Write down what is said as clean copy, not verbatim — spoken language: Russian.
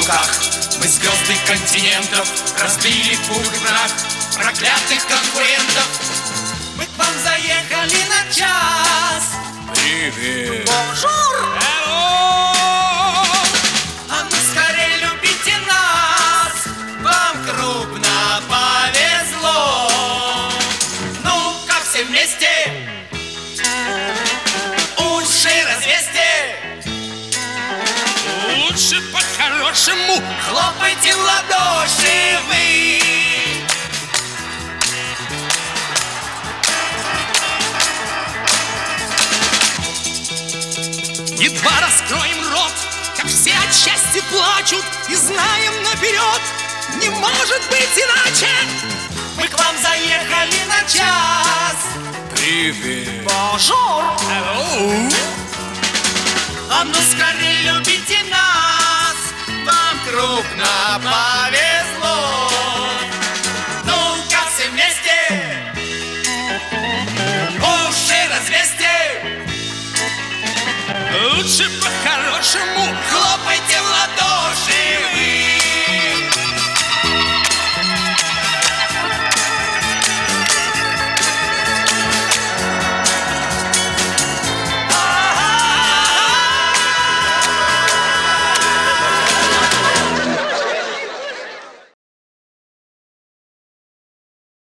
руках. Мы звезды континентов разбили пух и прах проклятых конкурентов. Мы к вам заехали на час. Привет. Бонжур. А ну скорее любите нас, вам крупно повезло. Ну-ка все вместе уши развесьте. Лучше по-хорошему Хлопайте в ладоши вы. едва раскроем рот, как все от счастья плачут, и знаем наперед, не может быть иначе. Мы к вам заехали на час. Привет. Бонжур. Hello. А ну скорее любите нас, вам крупно повезло.